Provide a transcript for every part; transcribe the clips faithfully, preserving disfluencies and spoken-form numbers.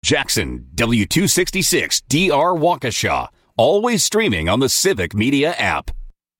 Jackson, W two sixty-six D R Waukesha. Always streaming on the Civic Media app.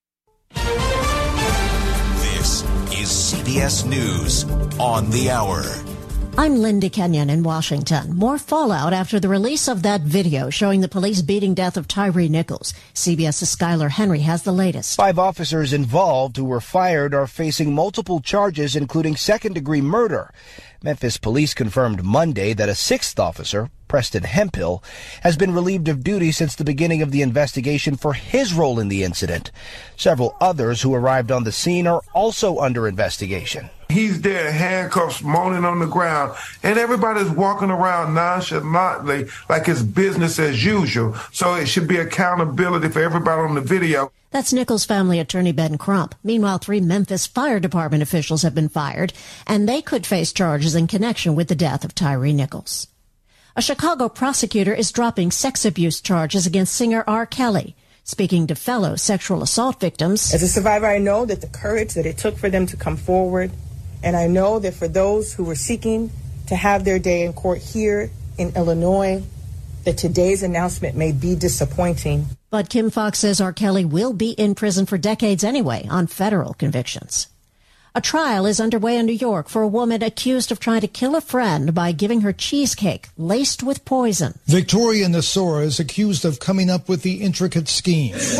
This is C B S News on the Hour. I'm Linda Kenyon in Washington. More fallout after the release of that video showing the police beating death of Tyree Nichols. CBS's Skylar Henry has the latest. Five officers involved who were fired are facing multiple charges, including second-degree murder. Memphis police confirmed Monday that a sixth officer, Preston Hemphill, has been relieved of duty since the beginning of the investigation for his role in the incident. Several others who arrived on the scene are also under investigation. He's there, handcuffs, moaning on the ground, and everybody's walking around nonchalantly like it's business as usual. So it should be accountability for everybody on the video. That's Nichols' family attorney Ben Crump. Meanwhile, three Memphis Fire Department officials have been fired, and they could face charges in connection with the death of Tyree Nichols. A Chicago prosecutor is dropping sex abuse charges against singer R. Kelly. Speaking to fellow sexual assault victims, as a survivor, I know that the courage that it took for them to come forward, and I know that for those who were seeking to have their day in court here in Illinois, that today's announcement may be disappointing. But Kim Foxx says R. Kelly will be in prison for decades anyway on federal convictions. A trial is underway in New York for a woman accused of trying to kill a friend by giving her cheesecake laced with poison. Victoria Nasora is accused of coming up with the intricate scheme. This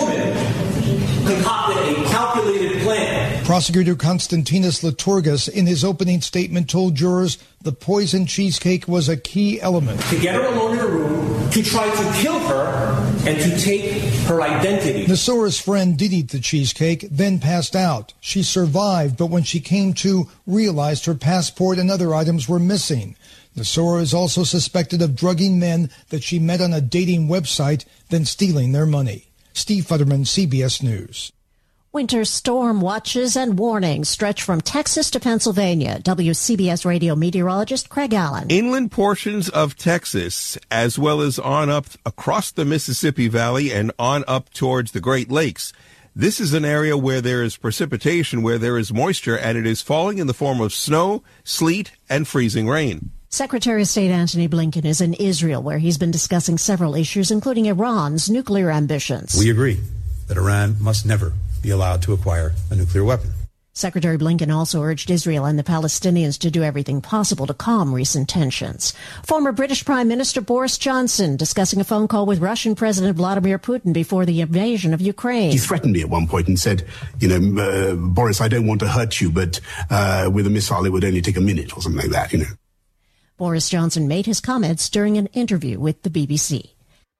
woman concocted a calculated plan. Prosecutor Konstantinos Liturgas, in his opening statement, told jurors the poison cheesecake was a key element. To get her alone in a room, to try to kill her, and to take her identity. Nasora's friend did eat the cheesecake, then passed out. She survived, but when she came to, realized her passport and other items were missing. Nasora is also suspected of drugging men that she met on a dating website, then stealing their money. Steve Futterman, C B S News. Winter storm watches and warnings stretch from Texas to Pennsylvania. W C B S radio meteorologist Craig Allen. Inland portions of Texas, as well as on up across the Mississippi Valley and on up towards the Great Lakes. This is an area where there is precipitation, where there is moisture, and it is falling in the form of snow, sleet, and freezing rain. Secretary of State Antony Blinken is in Israel, where he's been discussing several issues, including Iran's nuclear ambitions. We agree that Iran must never be allowed to acquire a nuclear weapon. Secretary Blinken also urged Israel and the Palestinians to do everything possible to calm recent tensions. Former British Prime Minister Boris Johnson discussing a phone call with Russian President Vladimir Putin before the invasion of Ukraine. He threatened me at one point and said, you know, uh, Boris, I don't want to hurt you, but uh, with a missile it would only take a minute or something like that, you know. Boris Johnson made his comments during an interview with the B B C.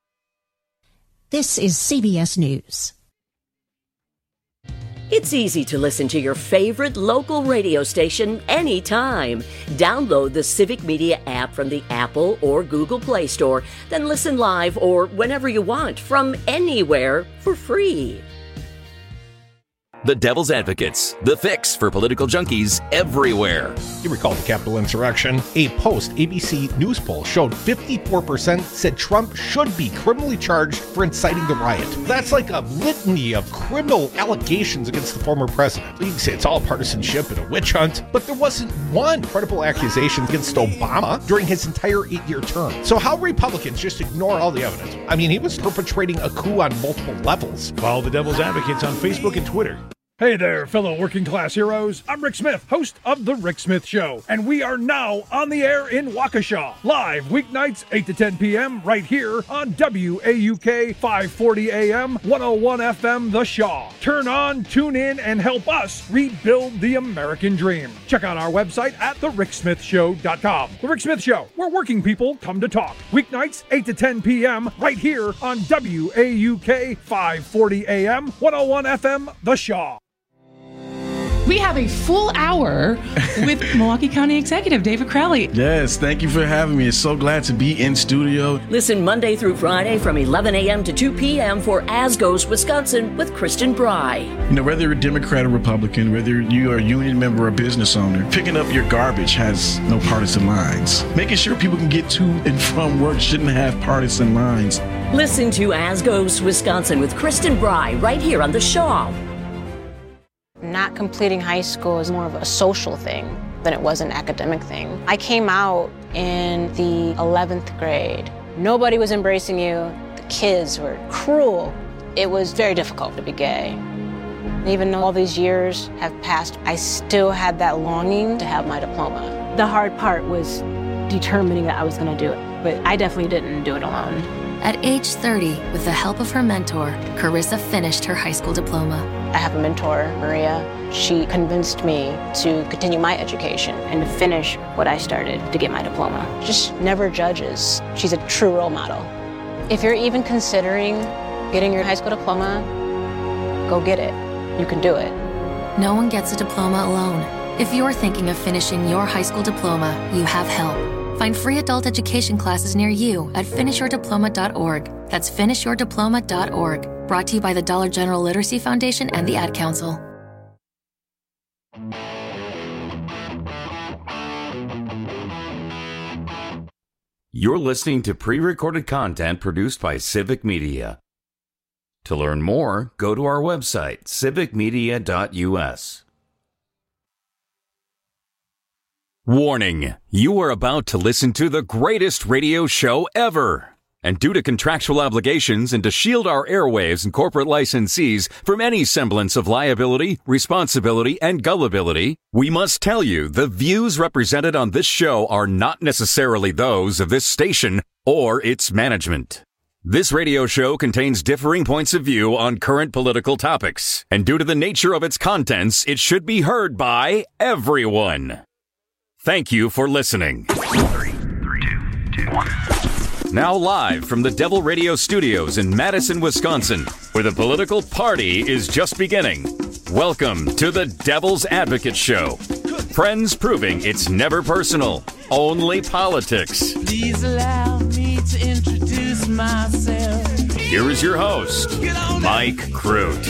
This is C B S News. It's easy to listen to your favorite local radio station anytime. Download the Civic Media app from the Apple or Google Play Store, then listen live or whenever you want from anywhere for free. The Devil's Advocates, the fix for political junkies everywhere. You recall the Capitol insurrection? A post-A B C News poll showed fifty-four percent said Trump should be criminally charged for inciting the riot. That's like a litany of criminal allegations against the former president. You can say it's all partisanship and a witch hunt, but there wasn't one credible accusation against Obama during his entire eight-year term. So how Republicans just ignore all the evidence? I mean, he was perpetrating a coup on multiple levels. Follow the Devil's Advocates on Facebook and Twitter. Hey there, fellow working class heroes. I'm Rick Smith, host of The Rick Smith Show, and we are now on the air in Waukesha, live weeknights eight to ten p.m. right here on W A U K five forty A M, one oh one F M The Shaw. Turn on, tune in, and help us rebuild the American dream. Check out our website at the rick smith show dot com. The Rick Smith Show, where working people come to talk. Weeknights eight to ten p.m. right here on W A U K five forty A M, one oh one F M The Shaw. We have a full hour with Milwaukee County Executive David Crowley. Yes, thank you for having me. It's so glad to be in studio. Listen Monday through Friday from eleven a.m. to two p.m. for As Goes Wisconsin with Kristen Bry. You know, whether you're a Democrat or Republican, whether you are a union member or a business owner, picking up your garbage has no partisan lines. Making sure people can get to and from work shouldn't have partisan lines. Listen to As Goes Wisconsin with Kristen Bry right here on The Shaw. Not completing high school is more of a social thing than it was an academic thing. I came out in the eleventh grade. Nobody was embracing you. The kids were cruel. It was very difficult to be gay. Even though all these years have passed, I still had that longing to have my diploma. The hard part was determining that I was going to do it, but I definitely didn't do it alone. At age thirty, with the help of her mentor, Carissa finished her high school diploma. I have a mentor, Maria. She convinced me to continue my education and to finish what I started to get my diploma. Just never judges. She's a true role model. If you're even considering getting your high school diploma, go get it. You can do it. No one gets a diploma alone. If you're thinking of finishing your high school diploma, you have help. Find free adult education classes near you at finish your diploma dot org. That's finish your diploma dot org. Brought to you by the Dollar General Literacy Foundation and the Ad Council. You're listening to pre-recorded content produced by Civic Media. To learn more, go to our website, civic media dot u s. Warning, you are about to listen to the greatest radio show ever. And due to contractual obligations and to shield our airwaves and corporate licensees from any semblance of liability, responsibility, and gullibility, we must tell you the views represented on this show are not necessarily those of this station or its management. This radio show contains differing points of view on current political topics, and due to the nature of its contents, it should be heard by everyone. Thank you for listening. Three, three, two, two, one. Now live from the Devil Radio Studios in Madison, Wisconsin, where the political party is just beginning. Welcome to the Devil's Advocate Show. Friends proving it's never personal, only politics. Please allow me to introduce myself. Here is your host, Mike Crute.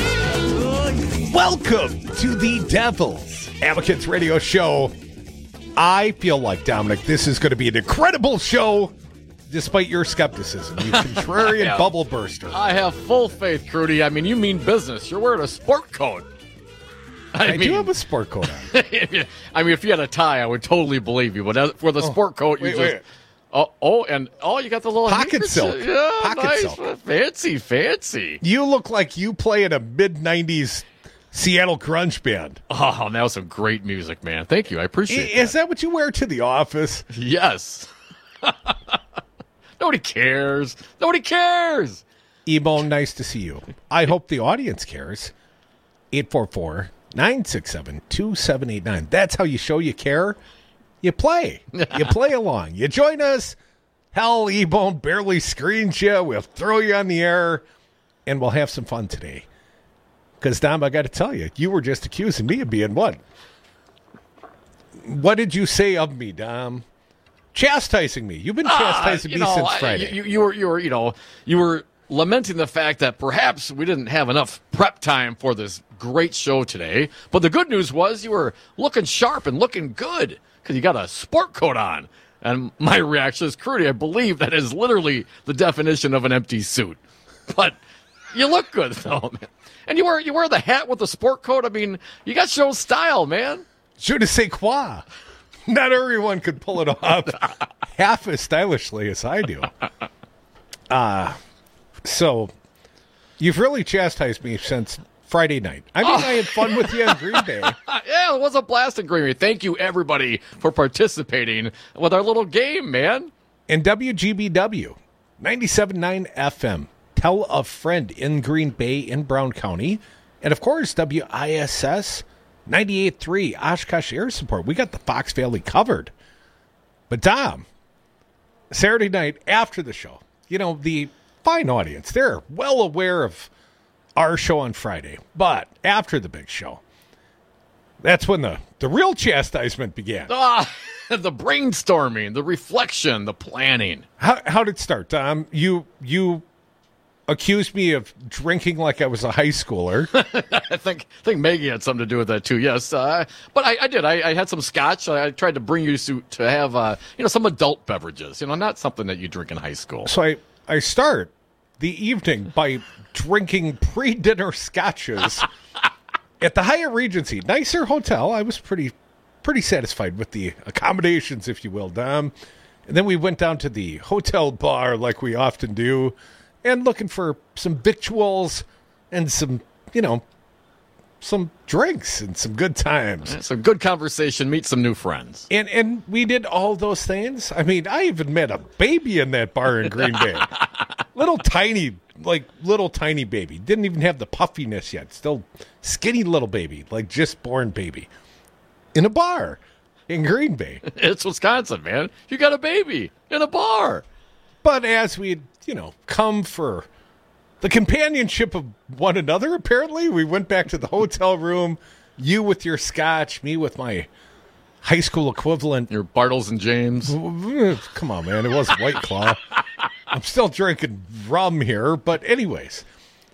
Welcome to the Devil's Advocates Radio Show. I feel like, Dominic, this is going to be an incredible show, despite your skepticism, you contrarian have, bubble burster. I have full faith, Crudy. I mean, you mean business. You're wearing a sport coat. I, I mean, do have a sport coat on. I mean, if you had a tie, I would totally believe you. But for the oh, sport coat, you wait, just... Wait. Oh, oh, and oh, you got the little pocket silk. Yeah, pocket nice. silk. Fancy, fancy. You look like you play in a mid nineties Seattle grunge band. Oh, that was some great music, man. Thank you. I appreciate it. Is that. that what you wear to the office? Yes. Nobody cares. Nobody cares. E-Bone, nice to see you. I hope the audience cares. eight four four, nine six seven, two seven eight nine. That's how you show you care. You play. You play along. You join us. Hell, E-Bone barely screens you. We'll throw you on the air, and we'll have some fun today. Because, Dom, I got to tell you, you were just accusing me of being what? What did you say of me, Dom? Chastising me. You've been chastising uh, me know, since Friday. You, you were, you were, you know, you were lamenting the fact that perhaps we didn't have enough prep time for this great show today. But the good news was you were looking sharp and looking good because you got a sport coat on. And my reaction is, Crudy, I believe that is literally the definition of an empty suit. But you look good, though, man. And you wear you wear the hat with the sport coat. I mean, you got show style, man. Je ne sais quoi. Not everyone could pull it off half as stylishly as I do. Uh, so, you've really chastised me since Friday night. I mean, oh. I had fun with you in Green Bay. Yeah, it was a blast in Green Bay. Thank you, everybody, for participating with our little game, man. And W G B W, ninety-seven point nine F M. Tell a Friend in Green Bay in Brown County. And, of course, W I S S ninety-eight point three Oshkosh Air Support. We got the Fox Valley covered. But, Dom, Saturday night after the show, you know, the fine audience, they're well aware of our show on Friday. But after the big show, that's when the, the real chastisement began. Ah, the brainstorming, the reflection, the planning. How, how did it start, Dom? You, you... accused me of drinking like I was a high schooler. I think I think Maggie had something to do with that too. Yes, uh, but I, I did. I, I had some scotch. I, I tried to bring you to to have uh, you know some adult beverages. You know, not something that you drink in high school. So I I start the evening by drinking pre-dinner scotches at the Hyatt Regency, nicer hotel. I was pretty pretty satisfied with the accommodations, if you will, Dom. And then we went down to the hotel bar like we often do and looking for some victuals and some, you know, some drinks and some good times. Some good conversation, meet some new friends. And and we did all those things. I mean, I even met a baby in that bar in Green Bay. Little tiny, like little tiny baby. Didn't even have the puffiness yet. Still skinny little baby, like just born baby. In a bar in Green Bay. It's Wisconsin, man. You got a baby in a bar. But as we, you know, come for the companionship of one another, apparently, we went back to the hotel room. You with your scotch, me with my high school equivalent. Your Bartles and James. Come on, man. It wasn't White Claw. I'm still drinking rum here. But anyways,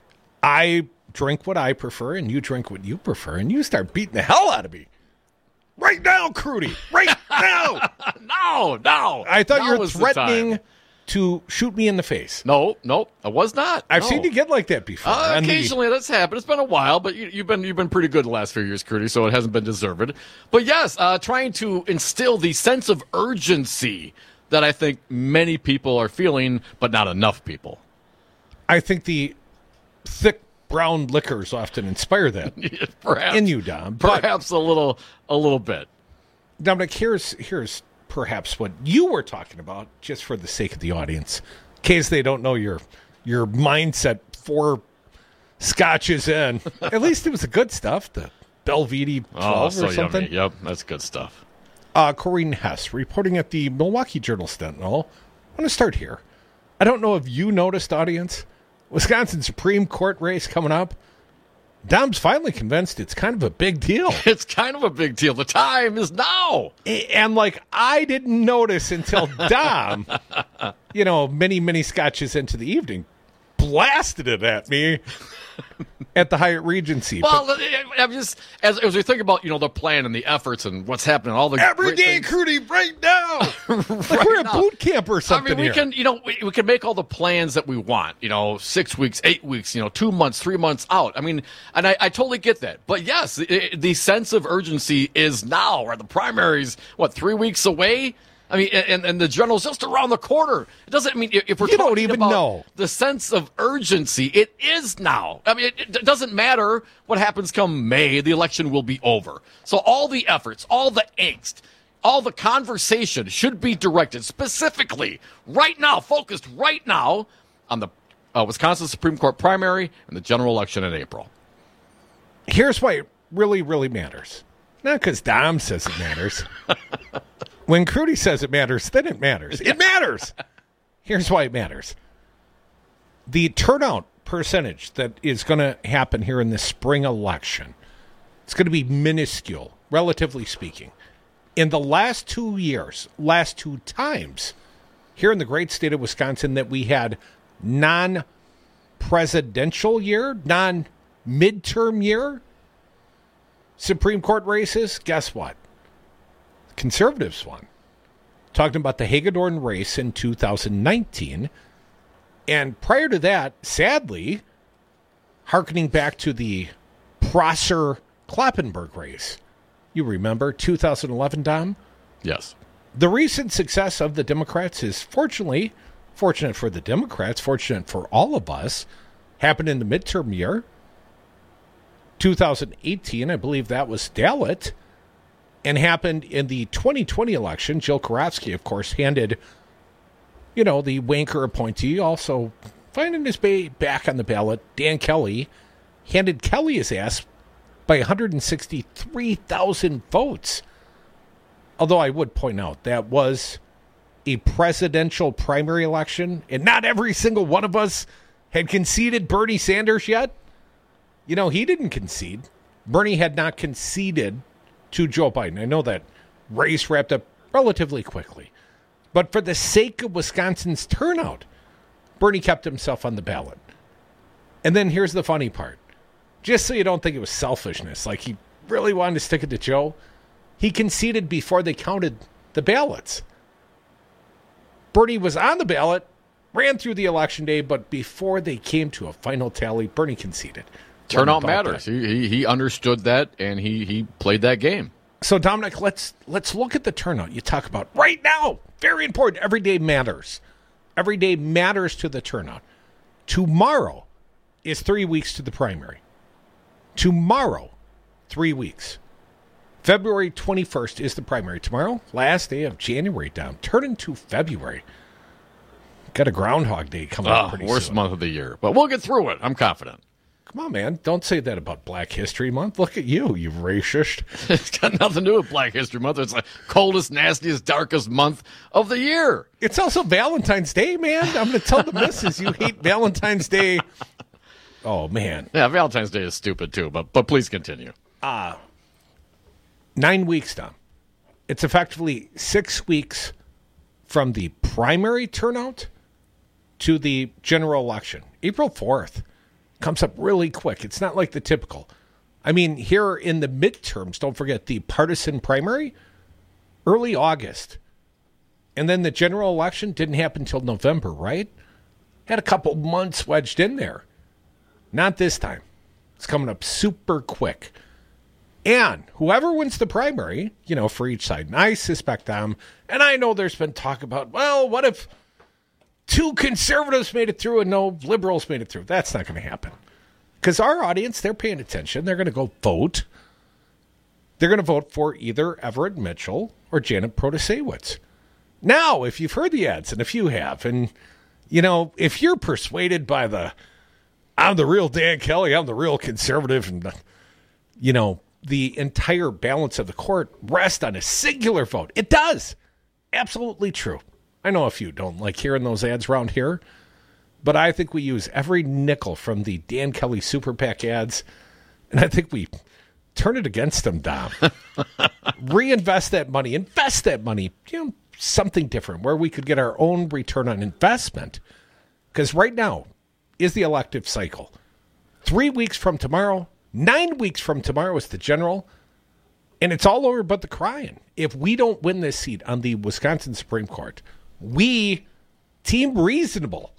I drink what I prefer, and you drink what you prefer, and you start beating the hell out of me. Right now, Crudy. Right now. no, no. I thought now you were threatening to shoot me in the face. No, no, I was not. I've no. seen you get like that before. Uh, occasionally, the... that's happened. It's been a while, but you, you've been you've been pretty good the last few years, Crudy, so it hasn't been deserved. But yes, uh, trying to instill the sense of urgency that I think many people are feeling, but not enough people. I think the thick brown liquors often inspire that perhaps, in you, Dom. Perhaps a little, a little bit. Dominic, here's here's. perhaps what you were talking about, just for the sake of the audience, in case they don't know your your mindset four scotches in. At least it was the good stuff, the Belvedere twelve oh, so or something. Yummy. Yep, that's good stuff. Uh, Corrine Hess, reporting at the Milwaukee Journal-Sentinel. I want to start here. I don't know if you noticed, audience, Wisconsin Supreme Court race coming up. Dom's finally convinced it's kind of a big deal. It's kind of a big deal. The time is now. And, like, I didn't notice until Dom, you know, many, many scotches into the evening, blasted it at me at the Hyatt Regency. Well, but, I'm just, as, as we think about, you know, the plan and the efforts and what's happening, all the every day, Crudy, right now. right like we're now. at boot camp or something I mean, we here. can, you know, we, we can make all the plans that we want, you know, six weeks, eight weeks, you know, two months, three months out. I mean, and I, I totally get that. But yes, it, the sense of urgency is now. Are the primaries, what, three weeks away? I mean, and, and the general's just around the corner. It doesn't I mean if we're you talking don't even about know the sense of urgency, it is now. I mean, it, it doesn't matter what happens come May. The election will be over. So all the efforts, all the angst, all the conversation should be directed specifically right now, focused right now on the uh, Wisconsin Supreme Court primary and the general election in April. Here's why it really, really matters. Not because Dom says it matters. When Crudy says it matters, then it matters. It matters. Here's why it matters. The turnout percentage that is going to happen here in the spring election, it's going to be minuscule, relatively speaking. In the last two years, last two times, here in the great state of Wisconsin that we had non-presidential year, non-midterm year Supreme Court races, guess what? Conservatives won. Talking about the Hagedorn race in two thousand nineteen. And prior to that, sadly, hearkening back to the Prosser-Kloppenberg race. You remember two thousand eleven, Dom? Yes. The recent success of the Democrats is fortunately, fortunate for the Democrats, fortunate for all of us, happened in the midterm year. two thousand eighteen, I believe that was Dalit. And happened in the twenty twenty election. Jill Karofsky, of course, handed, you know, the wanker appointee, also finding his way back on the ballot, Dan Kelly, handed Kelly his ass by one hundred sixty-three thousand votes. Although I would point out that was a presidential primary election, and not every single one of us had conceded Bernie Sanders yet. You know, he didn't concede. Bernie had not conceded to Joe Biden. I know that race wrapped up relatively quickly. But for the sake of Wisconsin's turnout, Bernie kept himself on the ballot. And then here's the funny part. Just so you don't think it was selfishness, like he really wanted to stick it to Joe, he conceded before they counted the ballots. Bernie was on the ballot, ran through the election day, but before they came to a final tally, Bernie conceded. Turnout matters. He, he he understood that, and he, he played that game. So, Dominic, let's let's look at the turnout. You talk about right now. Very important. Every day matters. Every day matters to the turnout. Tomorrow is three weeks to the primary. Tomorrow, three weeks. February twenty-first is the primary. Tomorrow, last day of January down. Turn into February. Got a Groundhog Day coming up Oh, pretty worst soon. month of the year. But we'll get through it. I'm confident. Come on, man. Don't say that about Black History Month. Look at you, you racist. It's got nothing to do with Black History Month. It's the coldest, nastiest, darkest month of the year. It's also Valentine's Day, man. I'm going to tell the missus you hate Valentine's Day. Oh, man. Yeah, Valentine's Day is stupid, too. But but please continue. Uh, nine weeks, Tom. It's effectively six weeks from the primary turnout to the general election. April fourth. Comes up really quick. It's not like the typical. I mean, here in the midterms, don't forget the partisan primary, early August. And then the general election didn't happen until November, right? Had a couple months wedged in there. Not this time. It's coming up super quick. And whoever wins the primary, you know, for each side, and I suspect them, and I know there's been talk about, well, what if two conservatives made it through and no liberals made it through? That's not going to happen. Because our audience, they're paying attention. They're going to go vote. They're going to vote for either Everett Mitchell or Janet Protasewicz. Now, if you've heard the ads, and if you have, and, you know, if you're persuaded by the, I'm the real Dan Kelly, I'm the real conservative, and, you know, the entire balance of the court rests on a singular vote. It does. Absolutely true. I know a few don't like hearing those ads around here, but I think we use every nickel from the Dan Kelly Super PAC ads, and I think we turn it against them, Dom. Reinvest that money, invest that money, you know, something different where we could get our own return on investment. Because right now is the elective cycle. Three weeks from tomorrow, nine weeks from tomorrow is the general, and it's all over but the crying. If we don't win this seat on the Wisconsin Supreme Court, we, Team Reasonable,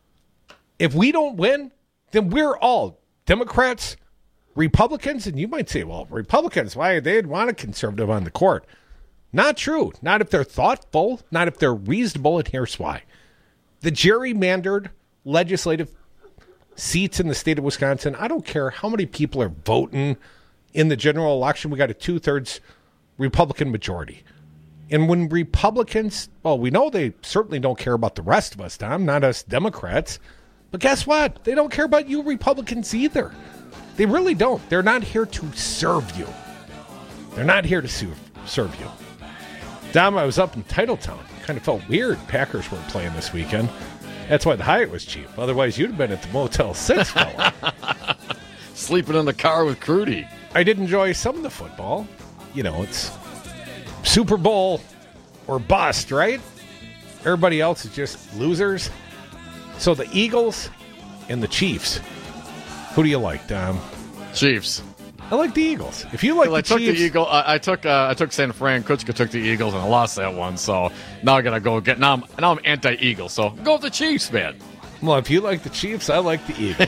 if we don't win, then we're all Democrats, Republicans, and you might say, well, Republicans, why they'd want a conservative on the court. Not true. Not if they're thoughtful, not if they're reasonable, and here's why. The gerrymandered legislative seats in the state of Wisconsin, I don't care how many people are voting in the general election, we got a two-thirds Republican majority. And when Republicans, well, we know they certainly don't care about the rest of us, Tom, not us Democrats. But guess what? They don't care about you Republicans either. They really don't. They're not here to serve you. They're not here to serve, serve you. Dom, I was up in Titletown. Kind of felt weird. Packers weren't playing this weekend. That's why the Hyatt was cheap. Otherwise, you'd have been at the Motel six, fella. Sleeping in the car with Crudy. I did enjoy some of the football. You know, it's Super Bowl or bust, right? Everybody else is just losers. So the Eagles and the Chiefs. Who do you like, Dom? Chiefs. I like the Eagles. If you like well, the I took Chiefs, the Eagle. I, I took uh, I took San Fran. Kuchka took the Eagles, and I lost that one. So now I gotta go get. Now I'm now I'm anti-Eagle. So go with the Chiefs, man. Well, if you like the Chiefs, I like the Eagles.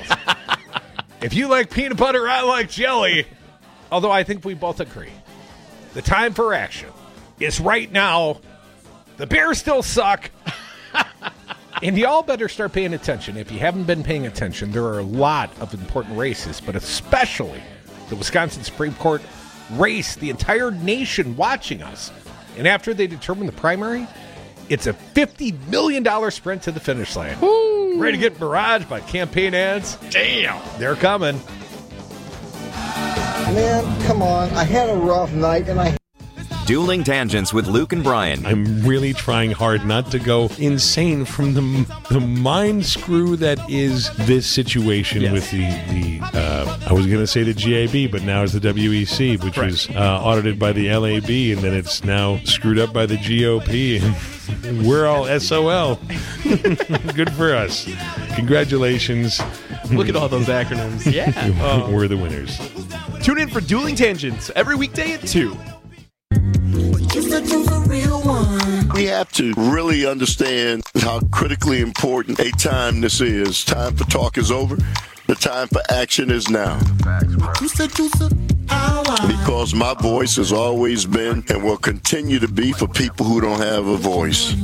If you like peanut butter, I like jelly. Although I think we both agree, the time for action is right now. The Bears still suck. And y'all better start paying attention. If you haven't been paying attention, there are a lot of important races, but especially the Wisconsin Supreme Court race, the entire nation watching us. And after they determine the primary, it's a fifty million dollars sprint to the finish line. Woo! Ready to get barraged by campaign ads? Damn. They're coming. Man, come on. I had a rough night, and I... Dueling Tangents with Luke and Brian. I'm really trying hard not to go insane from the the mind screw that is this situation yes. with the, the uh, I was going to say the G A B, but now it's the W E C, which right. was uh, audited by the L A B, and then it's now screwed up by the G O P, and we're all S O L. Good for us. Congratulations. Look at all those acronyms. Yeah. uh, we're the winners. Tune in for Dueling Tangents every weekday at two. We have to really understand how critically important a time this is. Time for talk is over. The time for action is now. Because my voice has always been and will continue to be for people who don't have a voice.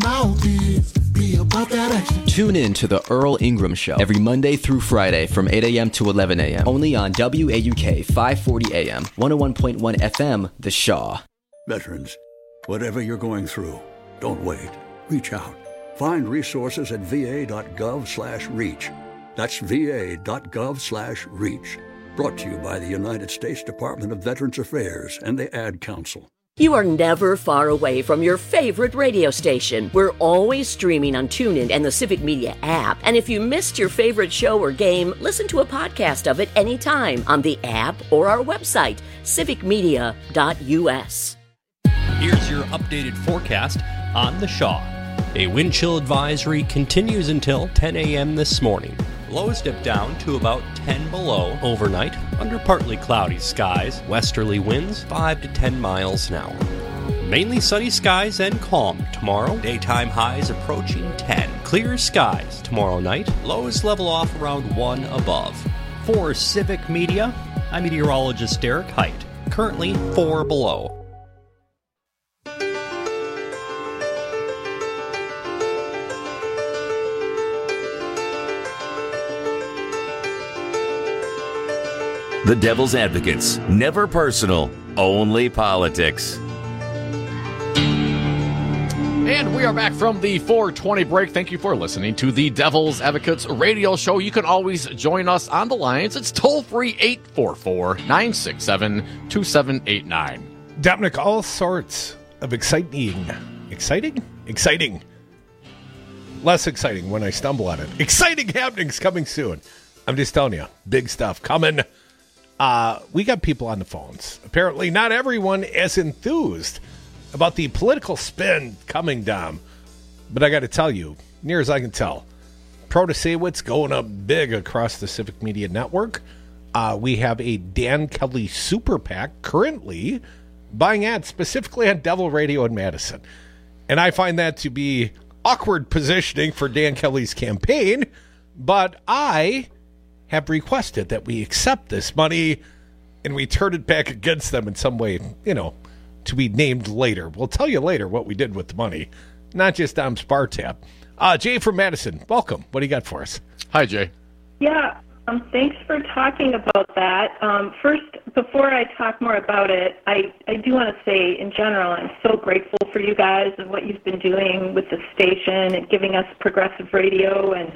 Tune in to the Earl Ingram Show every Monday through Friday from eight a.m. to eleven a.m. only on W A U K five forty A M, one oh one point one F M, The Shaw. Veterans, whatever you're going through, don't wait. Reach out. Find resources at va.gov slash reach. That's va.gov slash reach. Brought to you by the United States Department of Veterans Affairs and the Ad Council. You are never far away from your favorite radio station. We're always streaming on TuneIn and the Civic Media app. And if you missed your favorite show or game, listen to a podcast of it anytime on the app or our website, civic media dot u s. Here's your updated forecast on the Shaw. A wind chill advisory continues until ten a.m. this morning. Lows dip down to about ten below overnight under partly cloudy skies, westerly winds five to ten miles an hour. Mainly sunny skies and calm tomorrow. Daytime highs approaching ten. Clear skies tomorrow night. Lows level off around one above. For Civic Media, I'm meteorologist Derek Height. Currently four below. The Devil's Advocates. Never personal, only politics. And we are back from the four twenty break. Thank you for listening to the Devil's Advocates radio show. You can always join us on the lines. It's toll-free eight four four, nine six seven, two seven eight nine. Dominic, all sorts of exciting, exciting, exciting, less exciting when I stumble at it. Exciting happenings coming soon. I'm just telling you, big stuff coming. Uh, we got people on the phones. Apparently not everyone as enthused about the political spin coming, Dom. But I got to tell you, near as I can tell, Protasewicz going up big across the Civic Media Network. Uh, we have a Dan Kelly super PAC currently buying ads specifically on Devil Radio in Madison. And I find that to be awkward positioning for Dan Kelly's campaign. But I have requested that we accept this money and we turn it back against them in some way, you know, to be named later. We'll tell you later what we did with the money, not just on Spartap. Uh, Jay from Madison, welcome. What do you got for us? Hi, Jay. Yeah, um, thanks for talking about that. Um, first, before I talk more about it, I, I do want to say in general, I'm so grateful for you guys and what you've been doing with the station and giving us progressive radio. And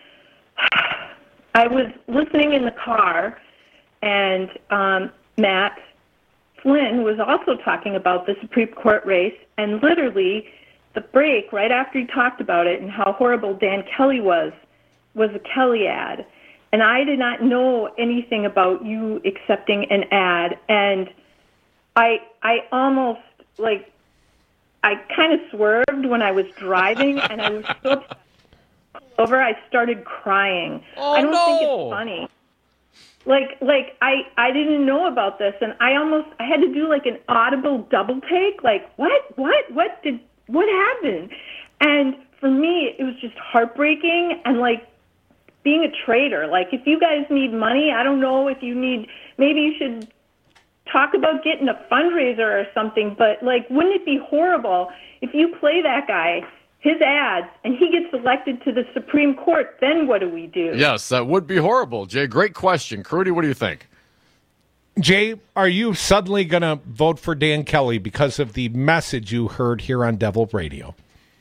I was listening in the car, and um, Matt Flynn was also talking about the Supreme Court race, and literally the break right after he talked about it and how horrible Dan Kelly was, was a Kelly ad. And I did not know anything about you accepting an ad, and I I almost, like, I kind of swerved when I was driving, and I was so upset. Over, I started crying. Oh, I don't no. think it's funny. Like, like I, I didn't know about this, and I almost, I had to do like an audible double take. Like, what, what, what did, what happened? And for me, it was just heartbreaking and like being a traitor. Like, if you guys need money, I don't know if you need, maybe you should talk about getting a fundraiser or something. But like, wouldn't it be horrible if you play that guy his ads, and he gets elected to the Supreme Court, then what do we do? Yes, that would be horrible, Jay. Great question. Crudy, what do you think? Jay, are you suddenly going to vote for Dan Kelly because of the message you heard here on Devil Radio?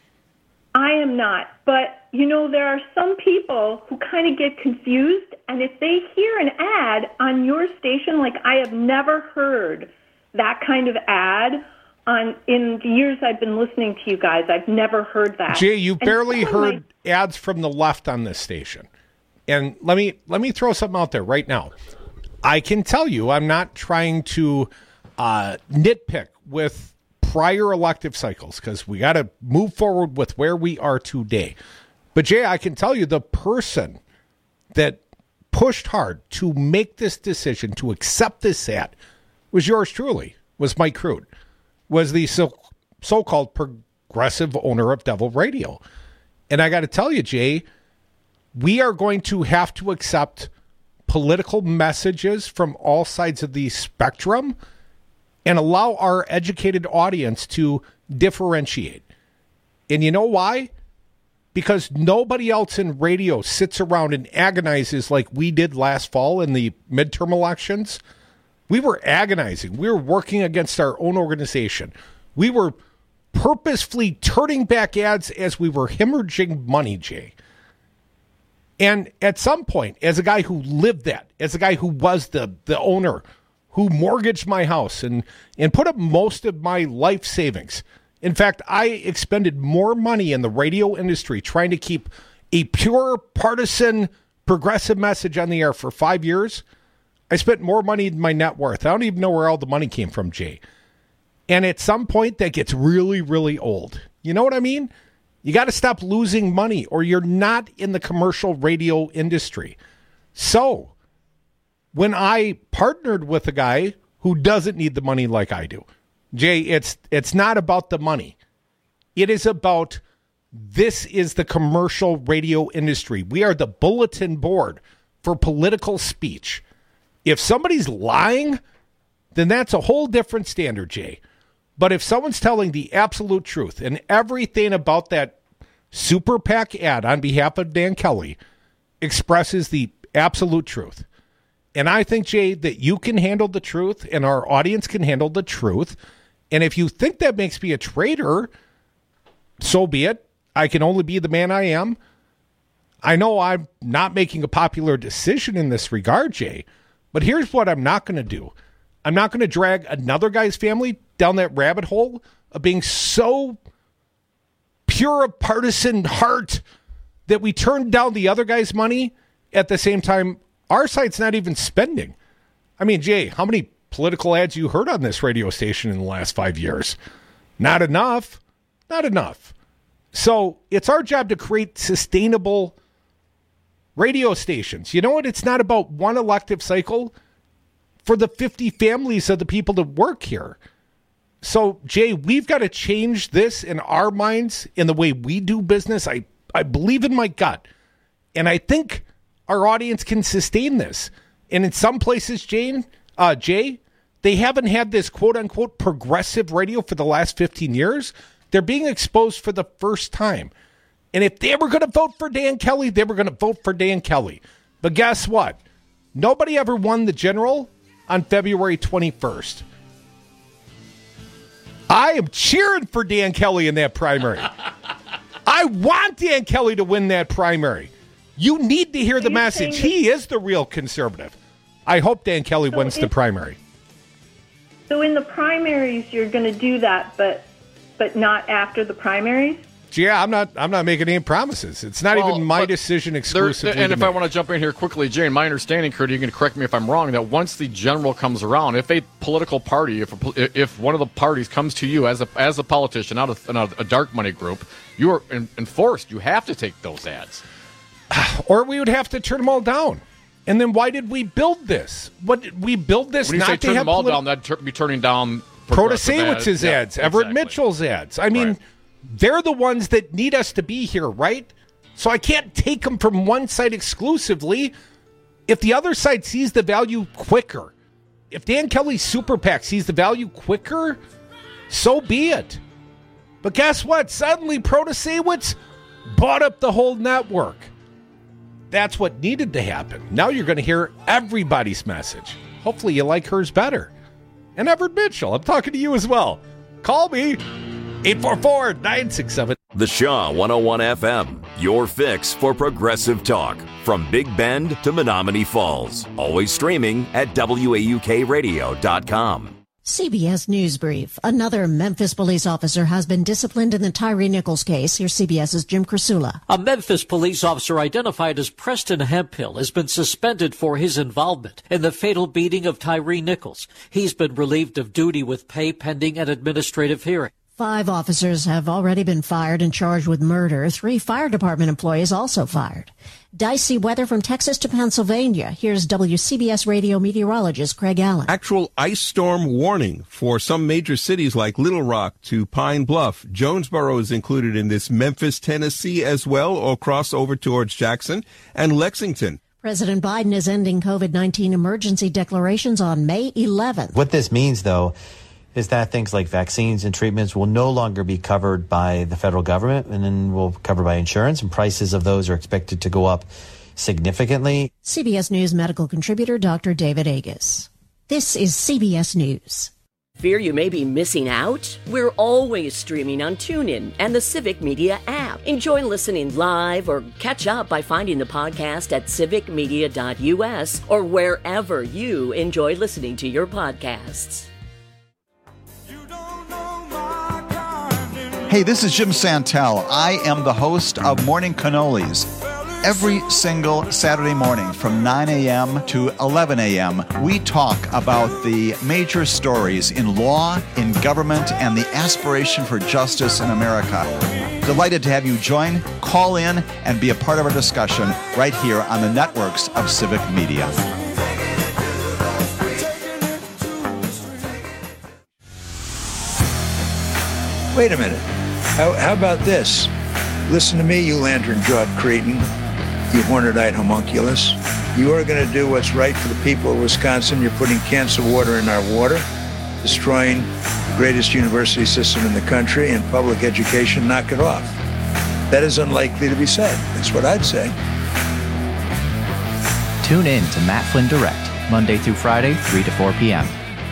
I am not, but, you know, there are some people who kind of get confused, and if they hear an ad on your station, like I have never heard that kind of ad on in the years I've been listening to you guys. I've never heard that. Jay, you and barely heard my... ads from the left on this station. And let me let me throw something out there right now. I can tell you I'm not trying to uh, nitpick with prior elective cycles because we got to move forward with where we are today. But, Jay, I can tell you the person that pushed hard to make this decision, to accept this ad, was yours truly, was Mike Crude. Was the so, so-called progressive owner of Devil Radio. And I got to tell you, Jay, we are going to have to accept political messages from all sides of the spectrum and allow our educated audience to differentiate. And you know why? Because nobody else in radio sits around and agonizes like we did last fall in the midterm elections. We were agonizing. We were working against our own organization. We were purposefully turning back ads as we were hemorrhaging money, Jay. And at some point, as a guy who lived that, as a guy who was the, the owner, who mortgaged my house and, and put up most of my life savings. In fact, I expended more money in the radio industry trying to keep a pure partisan progressive message on the air for five years. I spent more money than my net worth. I don't even know where all the money came from, Jay. And at some point, that gets really, really old. You know what I mean? You got to stop losing money or you're not in the commercial radio industry. So when I partnered with a guy who doesn't need the money like I do, Jay, it's it's not about the money. It is about this is the commercial radio industry. We are the bulletin board for political speech. If somebody's lying, then that's a whole different standard, Jay. But if someone's telling the absolute truth and everything about that Super PAC ad on behalf of Dan Kelly expresses the absolute truth, and I think, Jay, that you can handle the truth and our audience can handle the truth. And if you think that makes me a traitor, so be it. I can only be the man I am. I know I'm not making a popular decision in this regard, Jay, but here's what I'm not going to do. I'm not going to drag another guy's family down that rabbit hole of being so pure of partisan heart that we turn down the other guy's money at the same time our side's not even spending. I mean, Jay, how many political ads you heard on this radio station in the last five years? Not enough. Not enough. So it's our job to create sustainable radio stations. You know what? It's not about one elective cycle for the fifty families of the people that work here. So, Jay, we've got to change this in our minds, in the way we do business. I, I believe in my gut. And I think our audience can sustain this. And in some places, Jane, uh, Jay, they haven't had this quote-unquote progressive radio for the last fifteen years. They're being exposed for the first time. And if they were going to vote for Dan Kelly, they were going to vote for Dan Kelly. But guess what? Nobody ever won the general on February twenty-first. I am cheering for Dan Kelly in that primary. I want Dan Kelly to win that primary. You need to hear the message. He is the real conservative. I hope Dan Kelly so wins the primary. So in the primaries, you're going to do that, but but not after the primaries? Yeah, I'm not I'm not making any promises. It's not well, even my decision exclusively. And if I want to jump in here quickly, Jane, my understanding, Kurt, you can correct me if I'm wrong, that once the general comes around, if a political party, if a, if one of the parties comes to you as a as a politician, not a, not a dark money group, you are enforced. You have to take those ads. Or we would have to turn them all down. And then why did we build this? What did we build this? When you not say to turn have them all politi- down, that'd ter- be turning down Protasewicz's ads, yeah, ads Everett exactly. Mitchell's ads. I mean, right. They're the ones that need us to be here, right? So I can't take them from one side exclusively. If the other side sees the value quicker, if Dan Kelly's Super PAC sees the value quicker, so be it. But guess what? Suddenly Protasewicz bought up the whole network. That's what needed to happen. Now you're going to hear everybody's message. Hopefully you like hers better. And Everett Mitchell, I'm talking to you as well. Call me. eight four four, nine six seven. The Shaw one oh one F M, your fix for progressive talk. From Big Bend to Menominee Falls. Always streaming at W A U K radio dot com. C B S News Brief. Another Memphis police officer has been disciplined in the Tyree Nichols case. Here's CBS's Jim Krasula. A Memphis police officer identified as Preston Hemphill has been suspended for his involvement in the fatal beating of Tyree Nichols. He's been relieved of duty with pay pending an administrative hearing. Five officers have already been fired and charged with murder. Three fire department employees also fired. Dicey weather from Texas to Pennsylvania. Here's W C B S radio meteorologist Craig Allen. Actual ice storm warning for some major cities like Little Rock to Pine Bluff. Jonesboro is included in this. Memphis, Tennessee as well, or cross over towards Jackson, and Lexington. President Biden is ending COVID nineteen emergency declarations on May eleventh. What this means, though, is that things like vaccines and treatments will no longer be covered by the federal government and then will be covered by insurance, and prices of those are expected to go up significantly. C B S News medical contributor Doctor David Agus. This is C B S News. Fear you may be missing out? We're always streaming on TuneIn and the Civic Media app. Enjoy listening live or catch up by finding the podcast at civic media dot u s or wherever you enjoy listening to your podcasts. Hey, this is Jim Santel. I am the host of Morning Cannolis. Every single Saturday morning from nine a.m. to eleven a.m., we talk about the major stories in law, in government, and the aspiration for justice in America. Delighted to have you join, call in, and be a part of our discussion right here on the networks of Civic Media. Wait a minute. How, how about this? Listen to me, you lantern-jawed cretin. You horned-eyed homunculus. You are going to do what's right for the people of Wisconsin. You're putting cancer water in our water, destroying the greatest university system in the country and public education. Knock it off. That is unlikely to be said. That's what I'd say. Tune in to Matt Flynn Direct, Monday through Friday, three to four p.m.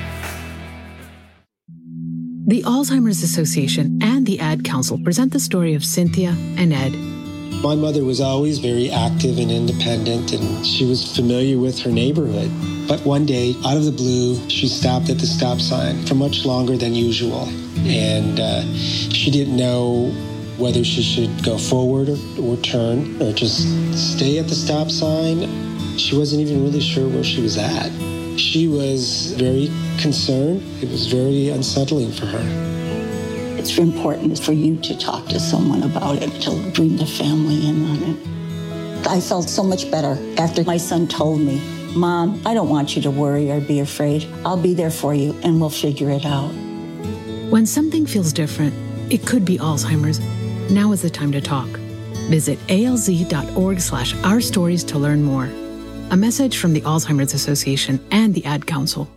The Alzheimer's Association and the Ad Council present the story of Cynthia and Ed. My mother was always very active and independent, and she was familiar with her neighborhood. But one day, out of the blue, she stopped at the stop sign for much longer than usual. And uh, she didn't know whether she should go forward or, or turn or just stay at the stop sign. She wasn't even really sure where she was at. She was very concerned. It was very unsettling for her. It's important for you to talk to someone about it, to bring the family in on it. I felt so much better after my son told me, Mom, I don't want you to worry or be afraid. I'll be there for you and we'll figure it out. When something feels different, it could be Alzheimer's. Now is the time to talk. Visit alz.org slash our stories to learn more. A message from the Alzheimer's Association and the Ad Council.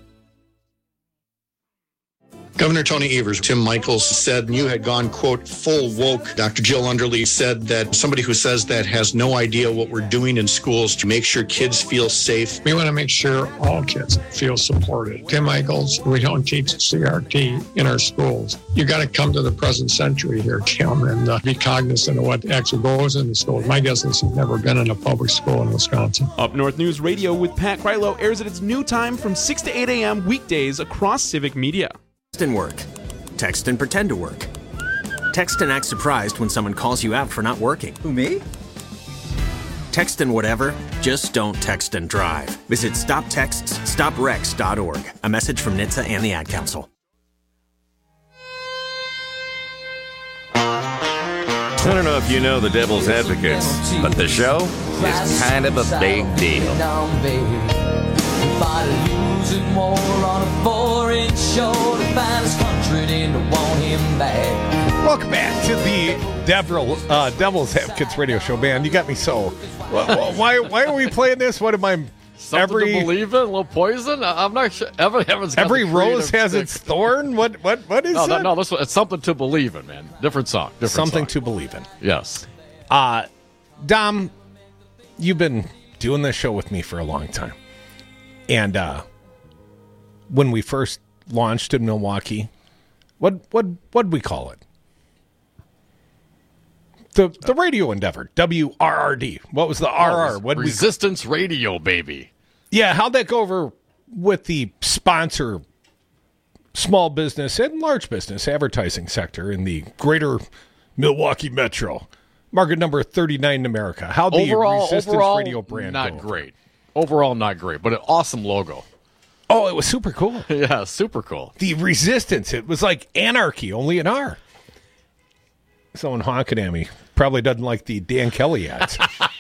Governor Tony Evers, Tim Michaels said you had gone, quote, full woke. Doctor Jill Underly said that somebody who says that has no idea what we're doing in schools to make sure kids feel safe. We want to make sure all kids feel supported. Tim Michaels, we don't teach C R T in our schools. You got to come to the present century here, Tim, and uh, be cognizant of what actually goes in the schools. My guess is he's never been in a public school in Wisconsin. Up North News Radio with Pat Krylo airs at its new time from six to eight a.m. weekdays across Civic Media. Text and work. Text and pretend to work. Text and act surprised when someone calls you out for not working. Who, me? Text and whatever, just don't text and drive. Visit stop texts stop wrecks dot org. A message from N H T S A and the Ad Council. I don't know if you know the Devil's Advocates, but the show is kind of a big deal. Welcome back to the Devil, uh, Devil's Advocates radio show, man. You got me so. Why? Why are we playing this? What am I? Something every to believe in, a little poison. I'm not sure. Evan, Evan's got every the rose has stick. its thorn. What? What? What is no, that? No, no. This one, it's something to believe in, man. Different song. Different something song. to believe in. Yes. Uh, Dom, you've been doing this show with me for a long time, and uh, when we first launched in Milwaukee, what what what'd we call it? The the radio endeavor, W R R D. What was the R R? What Resistance we... Radio, baby. Yeah, how'd that go over with the sponsor, small business and large business advertising sector in the greater Milwaukee metro? Market number thirty-nine in America. How'd the overall, Resistance overall, Radio brand not go great. Overall, not great, but an awesome logo. Oh, it was super cool. Yeah, super cool. The Resistance. It was like anarchy, only an R. Someone honking at me probably doesn't like the Dan Kelly ads.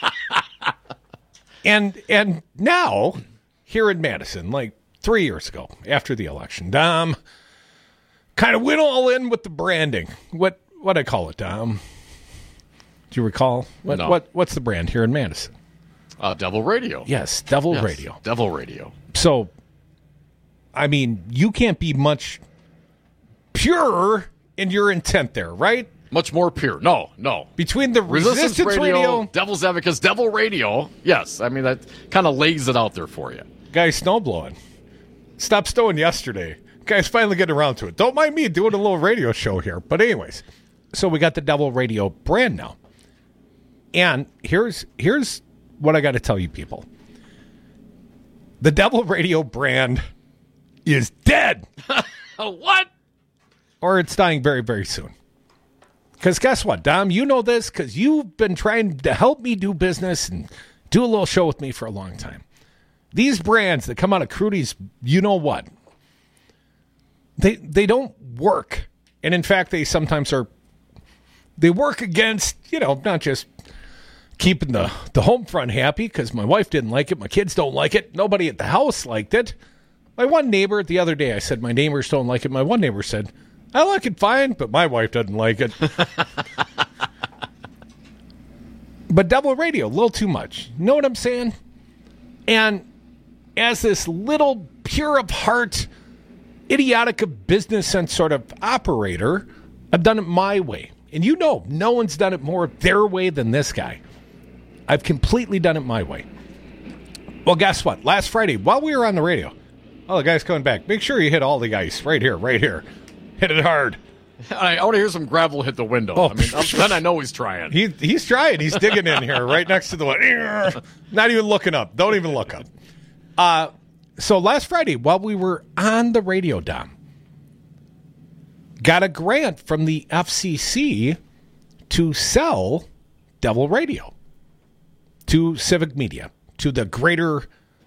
and and now, here in Madison, like three years ago, after the election, Dom kind of went all in with the branding. What what I call it, Dom? Do you recall? What, no. what what's the brand here in Madison? Uh, Devil Radio. Yes, Devil yes, Radio. Devil Radio. So, I mean, you can't be much purer in your intent there, right? Much more pure. No, no. Between the Resistance, Resistance Radio, Radio, Devil's Advocates, Devil Radio. Yes, I mean, that kind of lays it out there for you. Guys snowblowing. Stopped snowing yesterday. Guys finally getting around to it. Don't mind me doing a little radio show here. But anyways, so we got the Devil Radio brand now. And here's here's what I got to tell you people. The Devil Radio brand is dead. What? Or it's dying very, very soon. Because guess what, Dom? You know this because you've been trying to help me do business and do a little show with me for a long time. These brands that come out of Crudy's, you know what? They they don't work. And in fact, they sometimes are, they work against, you know, not just keeping the, the home front happy because my wife didn't like it. My kids don't like it. Nobody at the house liked it. My one neighbor, the other day, I said, my neighbors don't like it. My one neighbor said, I like it fine, but my wife doesn't like it. But Devil Radio, a little too much. You know what I'm saying? And as this little pure of heart, idiotic of business sense sort of operator, I've done it my way. And you know, no one's done it more their way than this guy. I've completely done it my way. Well, guess what? Last Friday, while we were on the radio, oh, the guy's coming back. Make sure you hit all the guys right here, right here. Hit it hard. I, I want to hear some gravel hit the window. Oh. I mean, then I know he's trying. He, he's trying. He's digging in here right next to the window. Not even looking up. Don't even look up. Uh, so last Friday, while we were on the radio, Dom, got a grant from the F C C to sell Devil Radio to Civic Media, to the greater,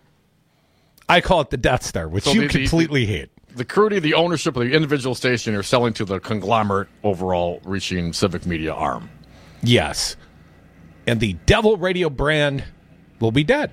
I call it the Death Star, which so you the, completely the, hate. The Crudy, the ownership of the individual station, you're selling to the conglomerate overall reaching Civic Media arm. Yes. And the Devil Radio brand will be dead.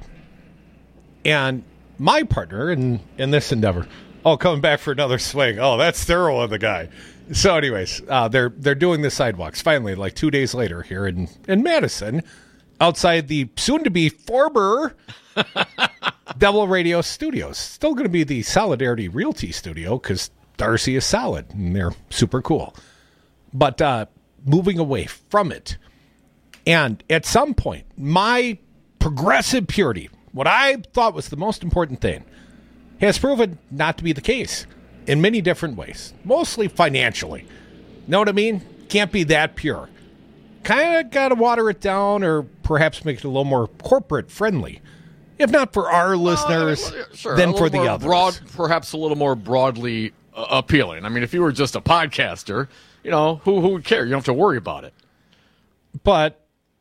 And my partner in, in this endeavor, oh, coming back for another swing. Oh, that's thorough of the guy. So anyways, uh, they're they're doing the sidewalks finally, like two days later here in, in Madison, outside the soon-to-be former Devil Radio Studios. Still going to be the Solidarity Realty Studio because Darcy is solid and they're super cool. But uh, moving away from it. And at some point, my progressive purity, what I thought was the most important thing, has proven not to be the case in many different ways, mostly financially. Know what I mean? Can't be that pure. Kind of got to water it down or perhaps make it a little more corporate friendly. If not for our listeners, uh, sure, then for the others. Broad, perhaps a little more broadly uh, appealing. I mean, if you were just a podcaster, you know, who, who would care? You don't have to worry about it. But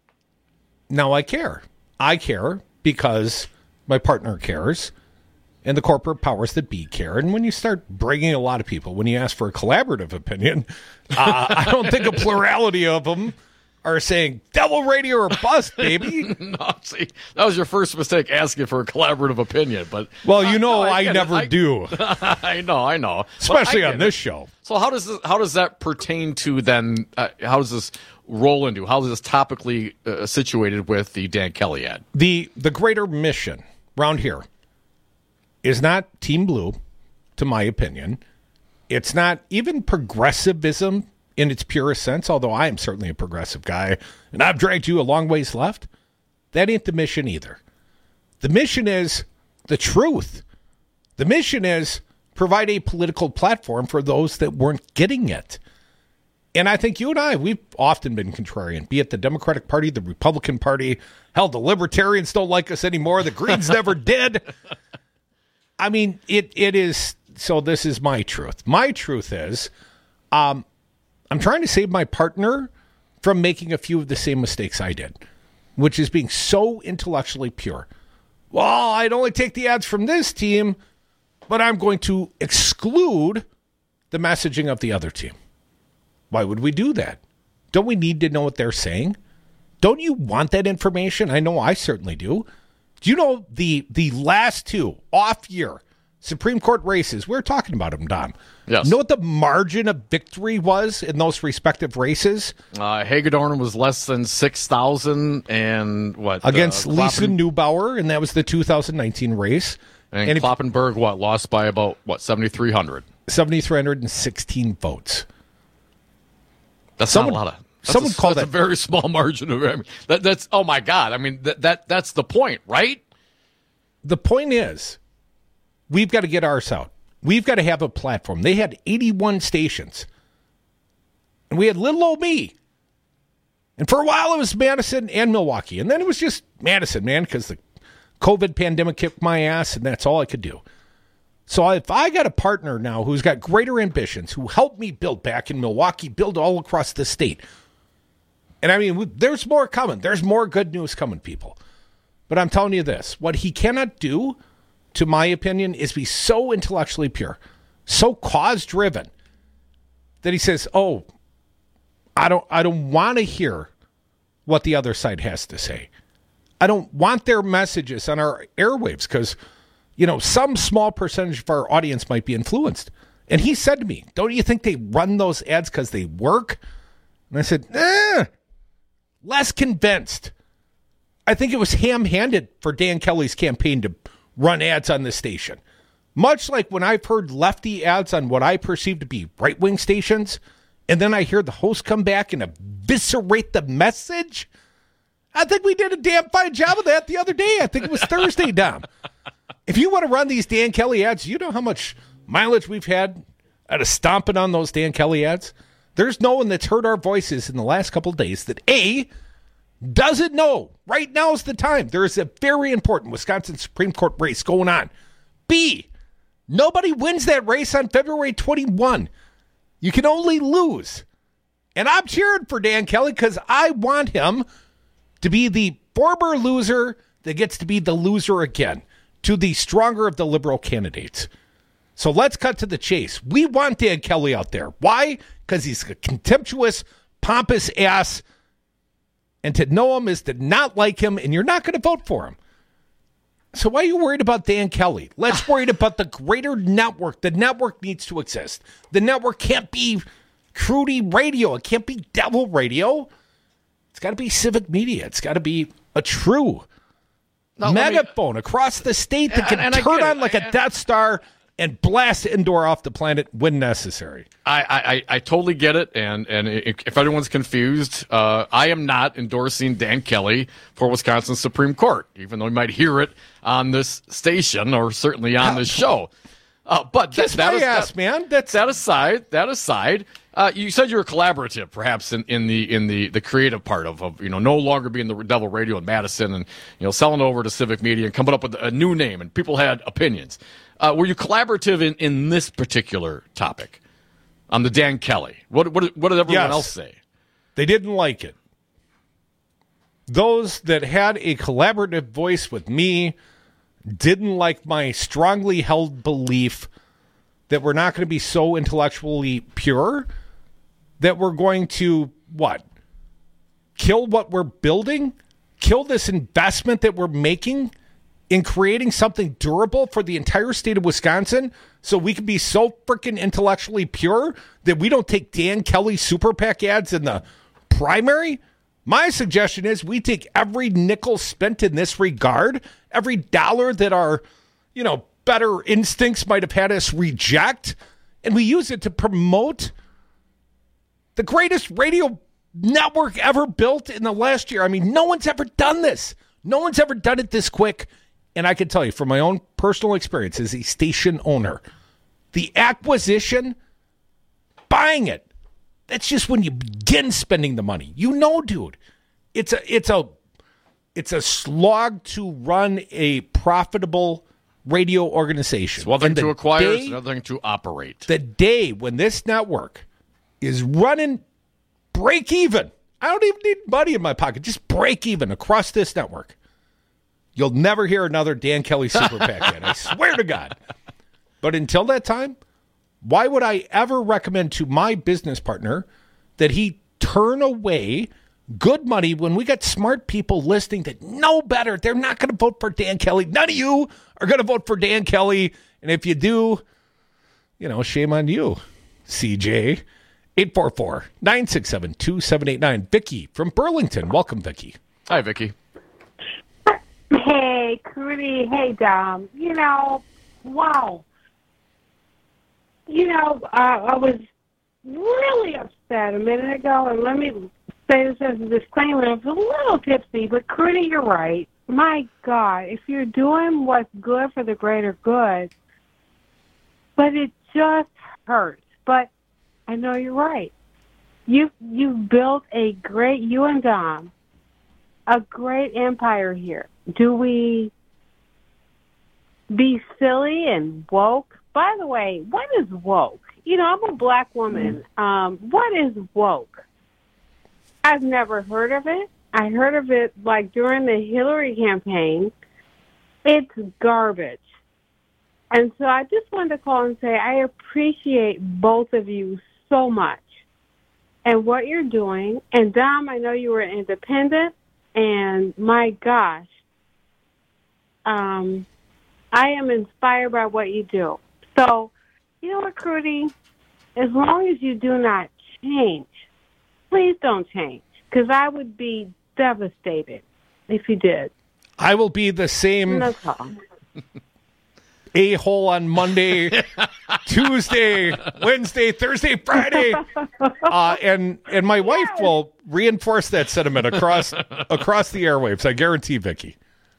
now I care. I care because my partner cares and the corporate powers that be care. And when you start bringing a lot of people, when you ask for a collaborative opinion, uh, I don't think a plurality of them are saying Devil Radio or bust, baby. No, see, that was your first mistake asking for a collaborative opinion. But well, you know, uh, no, I, I never I, do. I know, I know, especially I on this show. So how does this, how does that pertain to then? Uh, how does this roll into? How is this topically uh, situated with the Dan Kelly ad? The the greater mission around here is not Team Blue, to my opinion. It's not even progressivism in its purest sense, although I am certainly a progressive guy, and I've dragged you a long ways left. That ain't the mission either. The mission is the truth. The mission is provide a political platform for those that weren't getting it. And I think you and I, we've often been contrarian, be it the Democratic Party, the Republican Party. Hell, the Libertarians don't like us anymore. The Greens never did. I mean, it it is, so this is my truth. My truth is, um, I'm trying to save my partner from making a few of the same mistakes I did, which is being so intellectually pure. Well, I'd only take the ads from this team, but I'm going to exclude the messaging of the other team. Why would we do that? Don't we need to know what they're saying? Don't you want that information? I know I certainly do. Do you know the the last two off year Supreme Court races. We were talking about them, Dom. Yes. You know what the margin of victory was in those respective races? Uh, Hagedorn was less than six thousand, and what? Against uh, Lisa Kloppen- Neubauer, and that was the two thousand nineteen race. And, and Kloppenberg, what, lost by about, what, seventy-three hundred? seven thousand three hundred sixteen votes. That's someone, not a lot of... That's someone a, called that's that... a very small margin of... I mean, that, that's, oh, my God. I mean, that, that that's the point, right? The point is, we've got to get ours out. We've got to have a platform. They had eighty-one stations. And we had little old me. And for a while, it was Madison and Milwaukee. And then it was just Madison, man, because the COVID pandemic kicked my ass, and that's all I could do. So if I got a partner now who's got greater ambitions, who helped me build back in Milwaukee, build all across the state. And I mean, there's more coming. There's more good news coming, people. But I'm telling you this, what he cannot do, to my opinion, is be so intellectually pure, so cause-driven, that he says, oh, I don't, I don't want to hear what the other side has to say. I don't want their messages on our airwaves because, you know, some small percentage of our audience might be influenced. And he said to me, don't you think they run those ads because they work? And I said, eh, less convinced. I think it was ham-handed for Dan Kelly's campaign to run ads on this station. Much like when I've heard lefty ads on what I perceive to be right-wing stations, and then I hear the host come back and eviscerate the message. I think we did a damn fine job of that the other day. I think it was Thursday, Dom. If you want to run these Dan Kelly ads, you know how much mileage we've had out of stomping on those Dan Kelly ads? There's no one that's heard our voices in the last couple of days that, A, doesn't know. Right now is the time. There is a very important Wisconsin Supreme Court race going on. B, nobody wins that race on February twenty-first. You can only lose. And I'm cheering for Dan Kelly because I want him to be the former loser that gets to be the loser again, to the stronger of the liberal candidates. So let's cut to the chase. We want Dan Kelly out there. Why? Because he's a contemptuous, pompous ass. And to know him is to not like him, and you're not going to vote for him. So why are you worried about Dan Kelly? Let's worry about the greater network. The network needs to exist. The network can't be Crudy Radio. It can't be Devil Radio. It's got to be civic media. It's got to be a true no, megaphone me, across the state that can and, and turn on like a Death Star and blast Endor off the planet when necessary. I, I, I totally get it, and, and if anyone's confused, uh, I am not endorsing Dan Kelly for Wisconsin Supreme Court, even though you might hear it on this station or certainly on this show. Uh, but Kiss that, that, my is, ass, that, man. That's that aside. That aside, uh, you said you were collaborative, perhaps in, in the in the, the creative part of, of you know no longer being the Devil Radio in Madison and you know selling over to Civic Media and coming up with a new name, and people had opinions. Uh, were you collaborative in, in this particular topic on the Dan Kelly? What what what did everyone yes. else say? They didn't like it. Those that had a collaborative voice with me didn't like my strongly held belief that we're not going to be so intellectually pure that we're going to, what, kill what we're building? Kill this investment that we're making in creating something durable for the entire state of Wisconsin so we can be so freaking intellectually pure that we don't take Dan Kelly Super PAC ads in the primary? My suggestion is we take every nickel spent in this regard, every dollar that our, you know, better instincts might have had us reject, and we use it to promote the greatest radio network ever built in the last year. I mean, no one's ever done this. No one's ever done it this quick. And I can tell you from my own personal experience as a station owner, the acquisition, buying it, that's just when you begin spending the money. You know, dude, it's a it's a it's a slog to run a profitable radio organization. It's one thing to acquire, day, it's another thing to operate. The day when this network is running break even, I don't even need money in my pocket, just break even across this network. You'll never hear another Dan Kelly Super PAC ad. I swear to God. But until that time, why would I ever recommend to my business partner that he turn away good money when we got smart people listening that know better. They're not going to vote for Dan Kelly. None of you are going to vote for Dan Kelly. And if you do, you know, shame on you, C J. eight four four, nine six seven, two seven eight nine. Vicky from Burlington. Welcome, Vicky. Hi, Vicky. Hey, Crudy. Hey, Dom. You know, wow. You know, uh, I was really upset a minute ago, and let me say this as a disclaimer. I was a little tipsy, but Crudy, you're right. My God, if you're doing what's good for the greater good, but it just hurts. But I know you're right. You you've built a great, you and Dom, a great empire here. Do we be silly and woke? By the way, what is woke? You know, I'm a black woman. Um, what is woke? I've never heard of it. I heard of it like during the Hillary campaign. It's garbage. And so I just wanted to call and say I appreciate both of you so much and what you're doing. And Dom, I know you were independent, and my gosh, um, I am inspired by what you do. So, you know what, Crudy? As long as you do not change, please don't change, because I would be devastated if you did. I will be the same That's all. a-hole on Monday, Tuesday, Wednesday, Thursday, Friday. Uh, and and my wife will reinforce that sentiment across across the airwaves. I guarantee, Vicky.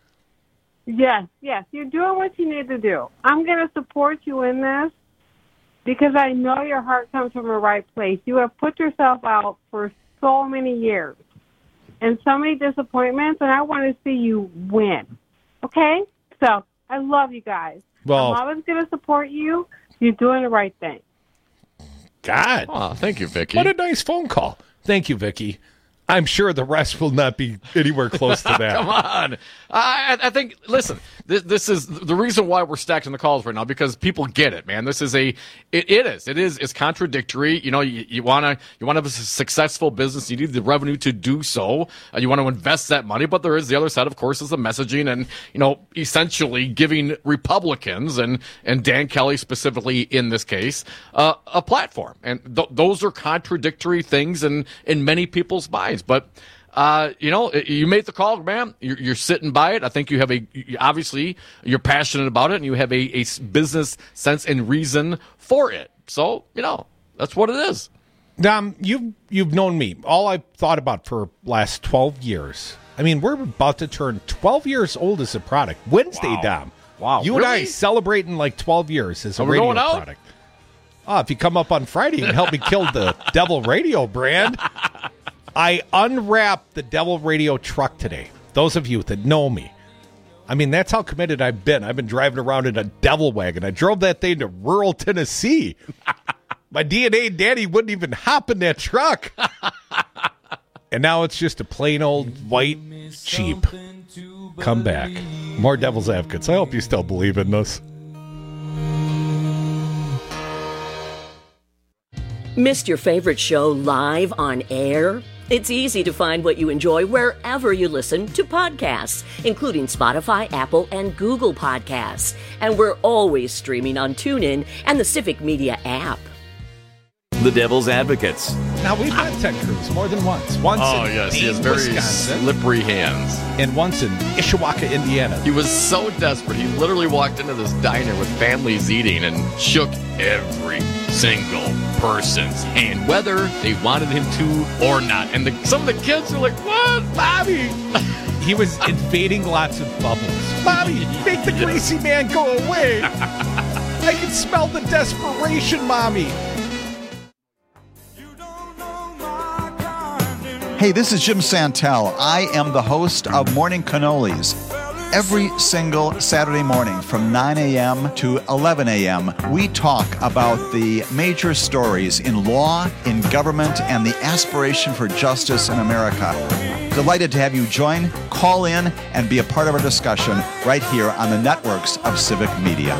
Yes, yes. You're doing what you need to do. I'm going to support you in this because I know your heart comes from the right place. You have put yourself out for so many years and so many disappointments, and I want to see you win. Okay? So I love you guys. Well, I'm always going to support you. You're doing the right thing. God. Oh, thank you, Vicky. What a nice phone call. Thank you, Vicky. I'm sure the rest will not be anywhere close to that. Come on. I, I think, listen, this, this is the reason why we're stacking the calls right now, because people get it, man. This is a, it, it is, it is, it's contradictory. You know, you, you want to, you want to have a successful business. You need the revenue to do so. Uh, you want to invest that money, but there is the other side, of course, is the messaging and, you know, essentially giving Republicans and, and Dan Kelly specifically in this case, uh, a platform. And th- those are contradictory things in, in many people's minds. But, uh, you know, you made the call, man. You're, you're sitting by it. I think you have a, obviously, you're passionate about it, and you have a, a business sense and reason for it. So, you know, that's what it is. Dom, you've, you've known me. All I've thought about for last twelve years. I mean, we're about to turn twelve years old as a product. Wednesday, Wow. Dom. Wow, You and I really? celebrating like twelve years as a Are we radio going out? product. Oh, if you come up on Friday, you can help me kill the Devil Radio brand. I unwrapped the Devil Radio truck today. Those of you that know me. I mean, that's how committed I've been. I've been driving around in a Devil wagon. I drove that thing to rural Tennessee. My D N A daddy wouldn't even hop in that truck. And now it's just a plain old white Jeep. Come back. More Devil's Advocates. I hope you still believe in this. Missed your favorite show live on air? It's easy to find what you enjoy wherever you listen to podcasts, including Spotify, Apple, and Google Podcasts. And we're always streaming on TuneIn and the Civic Media app. The Devil's Advocates. Now, we've met Ted Cruz more than once. Once Oh, in yes, Dean, he has very Wisconsin, slippery hands. and once in Ishawaka, Indiana. He was so desperate. He literally walked into this diner with families eating and shook every single person's hand, whether they wanted him to or not. And the, some of the kids were like, "What, Bobby?" He was invading lots of bubbles. Bobby, make the greasy man go away. I can smell the desperation, Mommy. Hey, this is Jim Santel. I am the host of Morning Cannolis. Every single Saturday morning from nine a.m. to eleven a.m., we talk about the major stories in law, in government, and the aspiration for justice in America. Delighted to have you join, call in, and be a part of our discussion right here on the networks of Civic Media.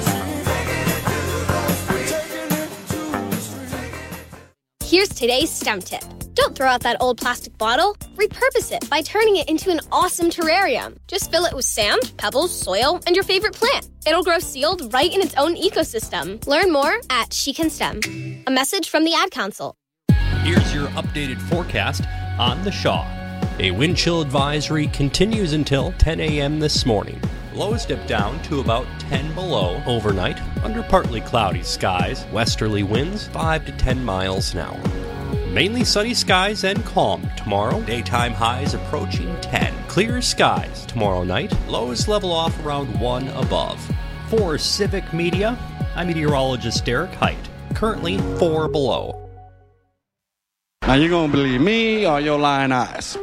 Here's today's STEM tip. Don't throw out that old plastic bottle. Repurpose it by turning it into an awesome terrarium. Just fill it with sand, pebbles, soil, and your favorite plant. It'll grow sealed right in its own ecosystem. Learn more at She Can STEM. A message from the Ad Council. Here's your updated forecast on the Shaw. A wind chill advisory continues until ten a.m. this morning. Lows dip down to about ten below overnight under partly cloudy skies, westerly winds five to ten miles an hour. Mainly sunny skies and calm tomorrow. Daytime highs approaching ten. Clear skies tomorrow night. Lows level off around one above. For Civic Media, I'm meteorologist Derek Height. Currently four below. Now you gonna believe me or your lying eyes?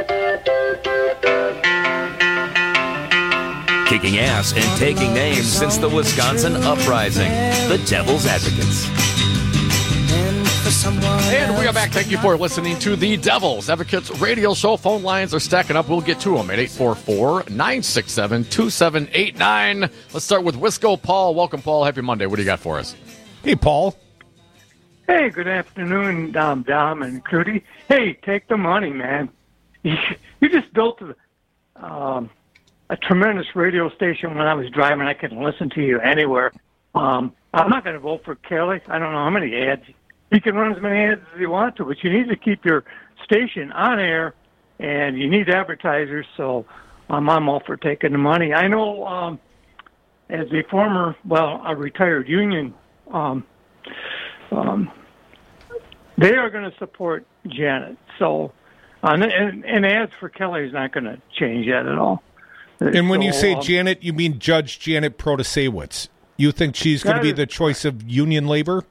Kicking ass and taking names since the Wisconsin Uprising. The Devil's Advocates. And we are back. Thank you for listening to the Devil's Advocates radio show. Phone lines are stacking up. We'll get to them at eight four four, nine six seven, two seven eight nine. Let's start with Wisco. Paul, welcome, Paul. Happy Monday. What do you got for us? Hey, Paul. Hey, good afternoon, Dom, Dom, and Crudy. Hey, take the money, man. You, you just built a, um, a tremendous radio station when I was driving. I can listen to you anywhere. Um, I'm not going to vote for Kelly. I don't know how many ads. You can run as many ads as you want to, but you need to keep your station on air, and you need advertisers, so um, I'm all for taking the money. I know um, as a former, well, a retired union, um, um, they are going to support Janet. So, uh, and, and ads for Kelly is not going to change that at all. And when so, you say um, Janet, you mean Judge Janet Protasewicz. You think she's going to be is, the choice of union labor?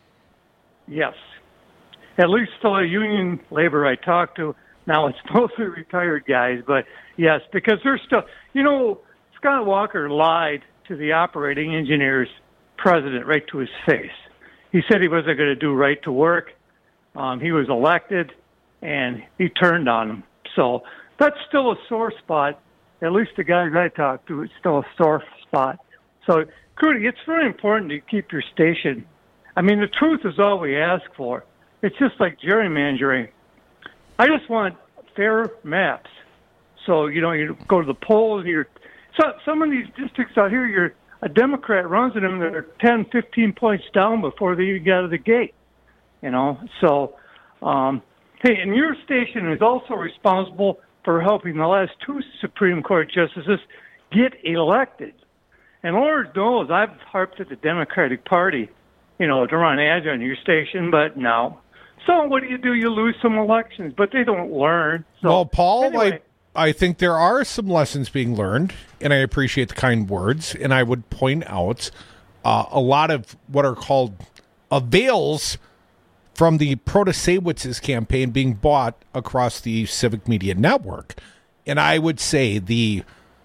Yes. At least for the union labor I talked to, now it's mostly retired guys, but yes, because they're still, you know, Scott Walker lied to the operating engineers president right to his face. He said he wasn't going to do right to work. Um, he was elected, and he turned on him. So that's still a sore spot. At least the guys I talked to, it's still a sore spot. So, Crudy, it's very important to keep your station. I mean, the truth is all we ask for. It's just like gerrymandering. I just want fair maps. So, you know, you go to the polls. You're, so, some of these districts out here, you're, a Democrat runs in them that are ten, fifteen points down before they even get out of the gate. You know, so, um, hey, and your station is also responsible for helping the last two Supreme Court justices get elected. And Lord knows I've harped at the Democratic Party, you know, to run ads on your station, but no. So what do you do? You lose some elections, but they don't learn. So, well, Paul, anyway. I, I think there are some lessons being learned, and I appreciate the kind words. And I would point out uh, a lot of what are called avails from the Protasewicz's campaign being bought across the Civic Media Network. And I would say the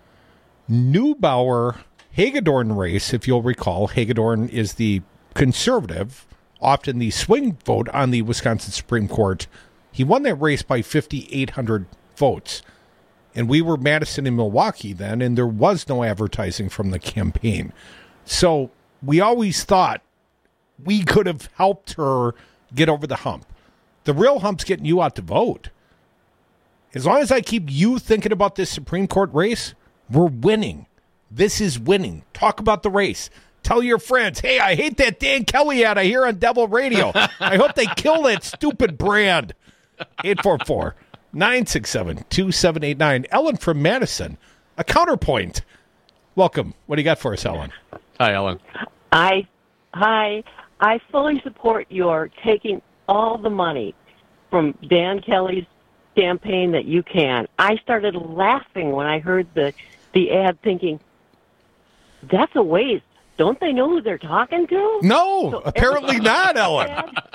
Neubauer Hagedorn race, if you'll recall, Hagedorn is the conservative, often the swing vote on the Wisconsin Supreme Court. He won that race by fifty-eight hundred votes. And we were Madison and Milwaukee then, and there was no advertising from the campaign. So we always thought we could have helped her get over the hump. The real hump's getting you out to vote. As long as I keep you thinking about this Supreme Court race, we're winning. This is winning. Talk about the race. Tell your friends, hey, I hate that Dan Kelly ad I hear on Devil Radio. I hope they kill that stupid brand. eight four four, nine six seven, two seven eight nine. Ellen from Madison, a counterpoint. Welcome. What do you got for us, Ellen? Hi, Ellen. I, hi. I fully support your taking all the money from Dan Kelly's campaign that you can. I started laughing when I heard the, the ad thinking, that's a waste. Don't they know who they're talking to? No, so apparently not, Ellen.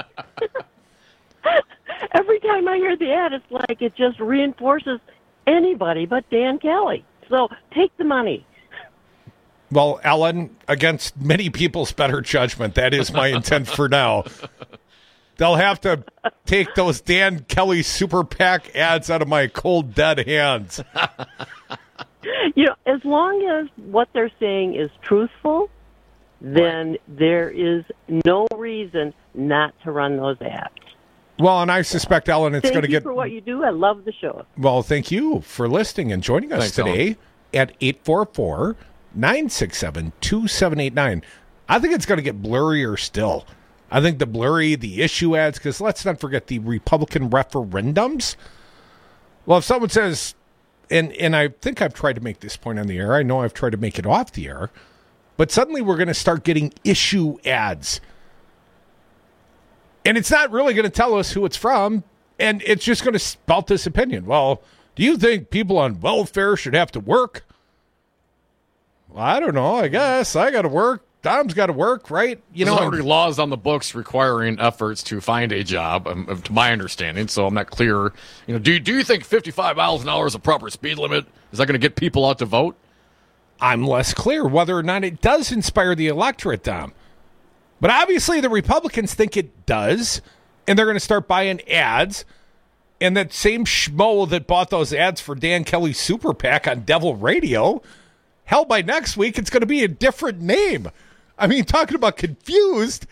Every time I hear the ad, it's like it just reinforces anybody but Dan Kelly. So take the money. Well, Ellen, against many people's better judgment, that is my intent for now. They'll have to take those Dan Kelly Super PAC ads out of my cold, dead hands. You know, as long as what they're saying is truthful, then there is no reason not to run those ads. Well, and I suspect, Ellen, it's Thank going to you get... for what you do. I love the show. Well, thank you for listening and joining us Thanks, today Ellen. at eight four four, nine six seven, two seven eight nine. I think it's going to get blurrier still. I think the blurry, the issue ads, because let's not forget the Republican referendums. Well, if someone says, and, and I think I've tried to make this point on the air, I know I've tried to make it off the air, but suddenly we're going to start getting issue ads. And it's not really going to tell us who it's from, and it's just going to spout this opinion. Well, do you think people on welfare should have to work? Well, I don't know. I guess I got to work. Dom's got to work, right? You There's know, already laws on the books requiring efforts to find a job, um, um, to my understanding. So I'm not clear. You know, do do you think fifty-five miles an hour is a proper speed limit? Is that going to get people out to vote? I'm less clear whether or not it does inspire the electorate, Dom. But obviously the Republicans think it does, and they're going to start buying ads. And that same schmo that bought those ads for Dan Kelly's Super PAC on Devil Radio, hell, by next week it's going to be a different name. I mean, talking about confused,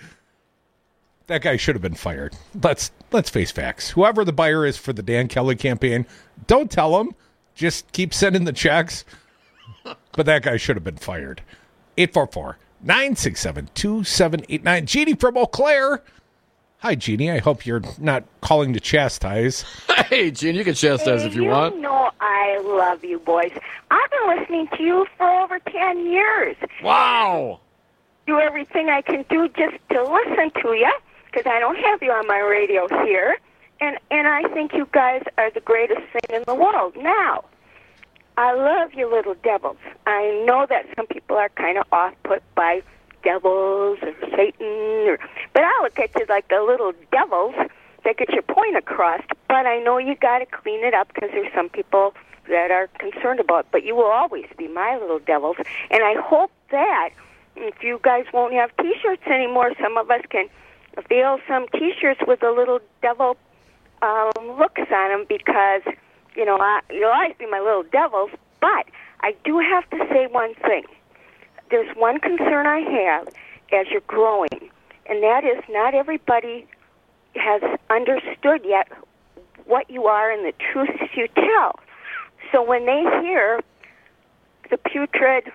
that guy should have been fired. Let's let's face facts. Whoever the buyer is for the Dan Kelly campaign, don't tell him. Just keep sending the checks. But that guy should have been fired. eight four four, nine six seven, two seven eight nine. Jeannie from Eau Claire. Hi, Jeannie. I hope you're not calling to chastise. Hey, Jeannie, you can chastise Hey, if you, you want. You know I love you boys. I've been listening to you for over ten years. Wow. Do everything I can do just to listen to you, because I don't have you on my radio here. And, and I think you guys are the greatest thing in the world. Now, I love you little devils. I know that some people are kind of off-put by devils or Satan, or, but I look at you like the little devils that get your point across. But I know you got to clean it up because there's some people that are concerned about it. But you will always be my little devils. And I hope that if you guys won't have T-shirts anymore, some of us can veil some T-shirts with the little devil um, looks on them because, you know, I, you'll always be my little devils. But I do have to say one thing. There's one concern I have as you're growing, and that is not everybody has understood yet what you are and the truths you tell. So when they hear the putrid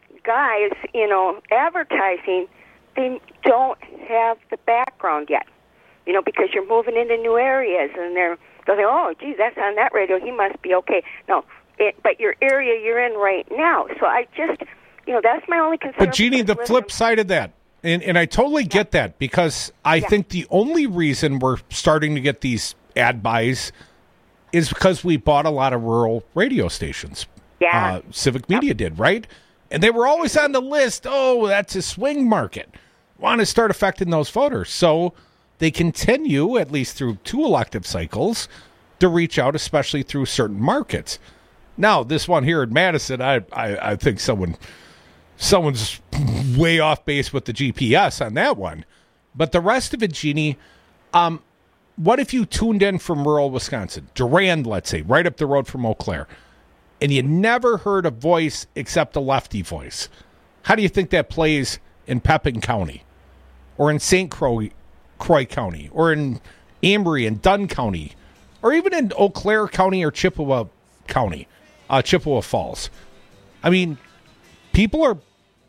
guys, you know, advertising, they don't have the background yet, you know, because you're moving into new areas, and they're they'll say, oh, geez, that's on that radio. He must be okay. No, it, but your area you're in right now. So I just... You know, that's my only concern. But, Jeannie, the flip side of that, and, and I totally get that, because I Yeah. think the only reason we're starting to get these ad buys is because we bought a lot of rural radio stations. Yeah. Uh, Civic Media did, right? And they were always on the list. Oh, that's a swing market. Want to start affecting those voters. So they continue, at least through two elective cycles, to reach out, especially through certain markets. Now, this one here in Madison, I, I, I think someone... Someone's way off base with the G P S on that one. But the rest of it, Jeannie, um, what if you tuned in from rural Wisconsin, Durand, let's say, right up the road from Eau Claire, and you never heard a voice except a lefty voice? How do you think that plays in Pepin County, or in Saint Croix, Croix County, or in Ambry and Dunn County, or even in Eau Claire County or Chippewa County, uh, Chippewa Falls? I mean, people are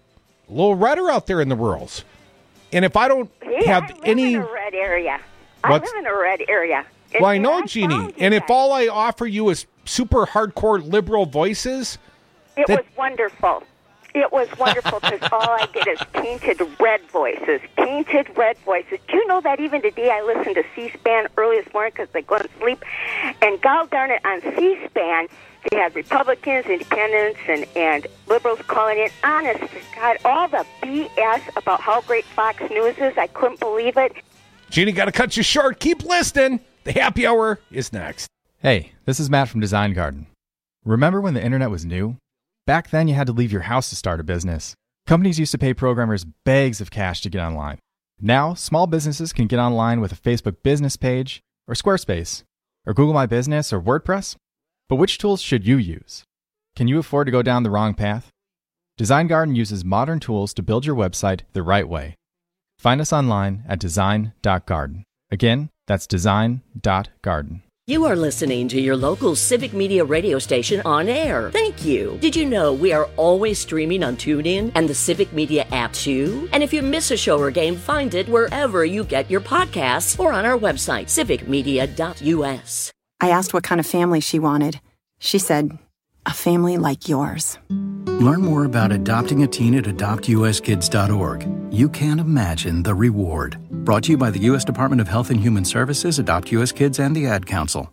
a little redder out there in the rurals. And if I don't See, have I live any... in a red area. What's- I live in a red area. And Well, I know, I Jeannie. found you And if guys. all I offer you is super hardcore liberal voices... It that- was wonderful. It was wonderful because all I get is tainted red voices. Tainted red voices. Do you know that even today I listened to C-SPAN early this morning because they go to sleep? And God darn it, on C-SPAN, they had Republicans, independents, and, and liberals calling in. Honest to God, all the B S about how great Fox News is, I couldn't believe it. Jeannie, got to cut you short. Keep listening. The happy hour is next. Hey, this is Matt from Design Garden. Remember when the internet was new? Back then, you had to leave your house to start a business. Companies used to pay programmers bags of cash to get online. Now, small businesses can get online with a Facebook business page, or Squarespace, or Google My Business, or WordPress. But which tools should you use? Can you afford to go down the wrong path? Design Garden uses modern tools to build your website the right way. Find us online at design dot garden. Again, That's design dot garden. You are listening to your local Civic Media radio station on air. Thank you. Did you know we are always streaming on TuneIn and the Civic Media app too? And if you miss a show or game, find it wherever you get your podcasts or on our website, civic media dot u s. I asked what kind of family she wanted. She said, a family like yours. Learn more about adopting a teen at adopt u s kids dot org. You can't imagine the reward. Brought to you by the U S Department of Health and Human Services, Adopt U S Kids, and the Ad Council.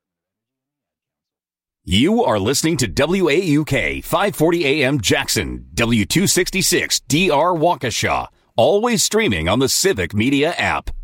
You are listening to W A U K five forty A M Jackson, W two sixty-six D R Waukesha, always streaming on the Civic Media app.